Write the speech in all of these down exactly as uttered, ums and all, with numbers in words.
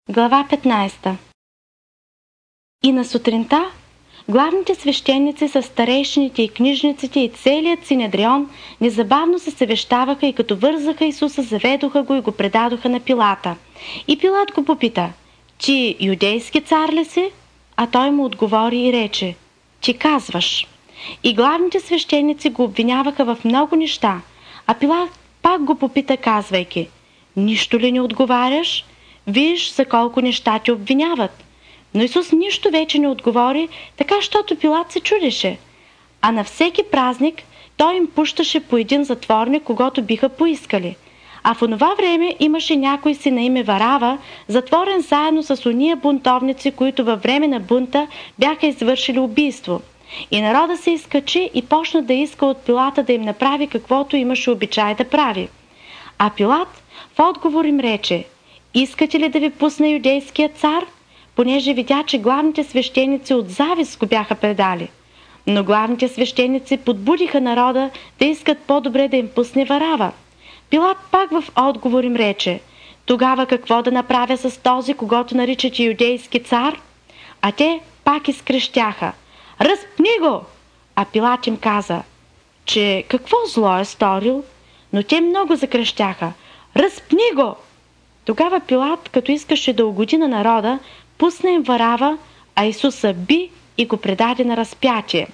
Глава петнайсета. И на сутринта главните свещеници с старейшините и книжниците и целият Синедрион незабавно се съвещаваха и като вързаха Исуса, заведоха го и го предадоха на Пилата. И Пилат го попита: "Ти юдейски цар ли си?" А той му отговори и рече: "Ти казваш." И главните свещеници го обвиняваха в много неща, а Пилат пак го попита, казвайки: "Нищо ли не отговаряш? Виж за колко неща ти обвиняват." Но Исус нищо вече не отговори, така щото Пилат се чудеше. А на всеки празник той им пущаше по един затворник, когото биха поискали. А в онова време имаше някой си на име Варава, затворен заедно с ония бунтовници, които във време на бунта бяха извършили убийство. И народа се изкачи и почна да иска от Пилата да им направи каквото имаше обичай да прави. А Пилат в отговор им рече: "Искате ли да ви пусне юдейския цар?" Понеже видя, че главните свещеници от завист го бяха предали. Но главните свещеници подбудиха народа да искат по-добре да им пусне Варава. Пилат пак в отговор им рече: "Тогава какво да направя с този, когото наричате юдейски цар?" А те пак изкрещяха: "Разпни го!" А Пилат им каза, че какво зло е сторил, но те много закрещяха: "Разпни го!" Тогава Пилат, като искаше да угоди на народа, пусна им Варава, а Исуса би и го предаде на разпятие.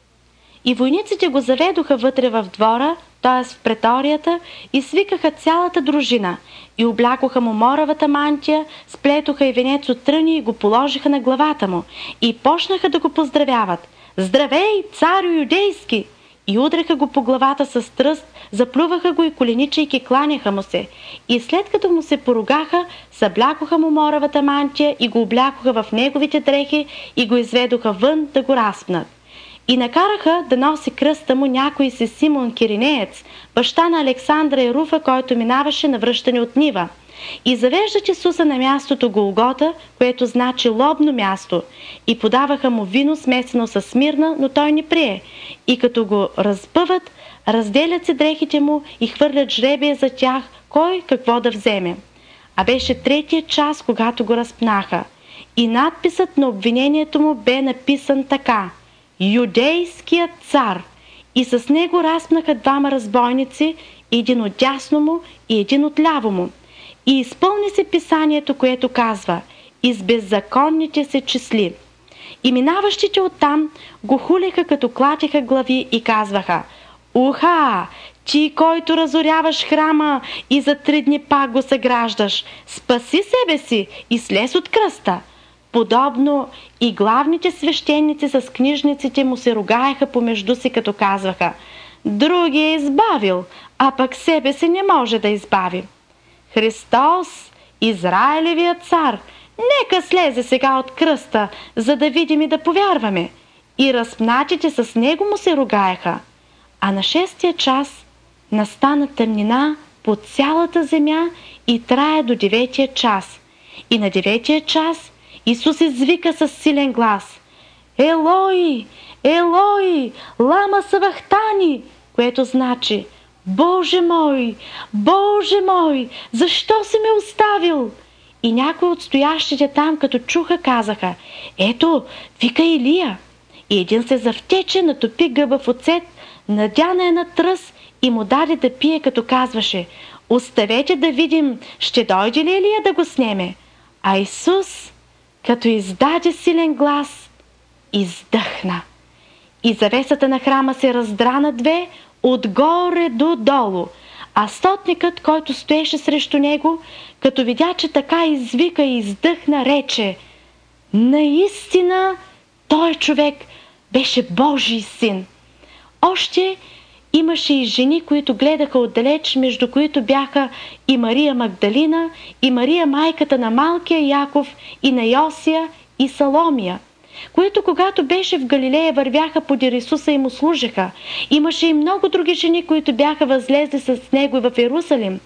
И войниците го заведоха вътре в двора, т.е. в преторията, и свикаха цялата дружина, и облякоха му моравата мантия, сплетоха и венец от тръни и го положиха на главата му, и почнаха да го поздравяват: "Здравей, царю юдейски!" И удреха го по главата с тръст, заплюваха го и коленичайки кланяха му се. И след като му се поругаха, съблякоха му моравата мантия и го облякоха в неговите дрехи и го изведоха вън да го разпнат. И накараха да носи кръста му някой си Симон Киринеец, баща на Александра и Руфа, който минаваше на връщане от нива. И завеждат Исуса на мястото Голгота, което значи лобно място, и подаваха му вино смесено с смирна, но той не прие. И като го разбъват, разделят се дрехите му и хвърлят жребие за тях, кой какво да вземе. А беше третия час, когато го разпнаха. И надписът на обвинението му бе написан така: "Юдейският цар", и с него разпнаха двама разбойници, един от дясно му и един от ляво му. И изпълни се писанието, което казва: "И с беззаконните се числи." И минаващите оттам го хулеха, като клатиха глави и казваха: "Уха! Ти, който разоряваш храма и за три дни пак го съграждаш, спаси себе си и слез от кръста." Подобно и главните свещеници с книжниците му се ругаеха помежду си, като казваха: "Други е избавил, а пък себе си не може да избави. Христос, Израилевият цар, нека слезе сега от кръста, за да видим и да повярваме." И разпнатите с него му се ругаеха. А на шестия час настана тъмнина по цялата земя и трае до деветия час. И на деветия час Исус извика със силен глас: "Елой, Елой, лама савахтани", което значи: "Боже мой, Боже мой, защо си ме оставил?" И някои от стоящите там, като чуха, казаха: "Ето, вика Илия." И един се завтече, натопи гъба в оцет, надяна е на тръс и му даде да пие, като казваше: "Оставете да видим, ще дойде ли Илия да го снеме?" А Исус, като издаде силен глас, издъхна. И завесата на храма се раздра на две, отгоре до долу. А стотникът, който стоеше срещу него, като видя, че така извика и издъхна, рече: "Наистина той човек беше Божий син." Още имаше и жени, които гледаха отдалеч, между които бяха и Мария Магдалина, и Мария майката на малкия Яков, и на Йосия, и Саломия, които когато беше в Галилея вървяха подир Исуса и му служеха. Имаше и много други жени, които бяха възлезли с него и в Иерусалим.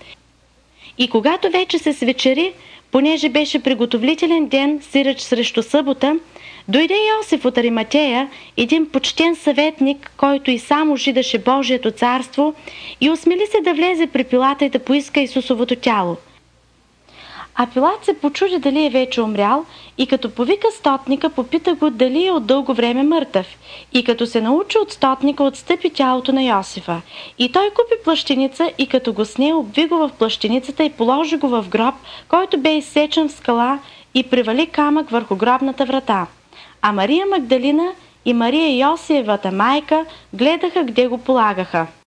И когато вече се свечери, понеже беше приготовителен ден, сиреч срещу събота, дойде Йосиф от Ариматея, един почтен съветник, който и сам ожидаше Божието царство, и осмели се да влезе при Пилата и да поиска Исусовото тяло. А Пилат се почуди дали е вече умрял и като повика стотника, попита го дали е от дълго време мъртъв. И като се научи от стотника, отстъпи тялото на Йосифа. И той купи плащеница и като го сне, обви го в плащеницата и положи го в гроб, който бе изсечен в скала, и привали камък върху гробната врата. А Мария Магдалина и Мария Йосиевата майка гледаха где го полагаха.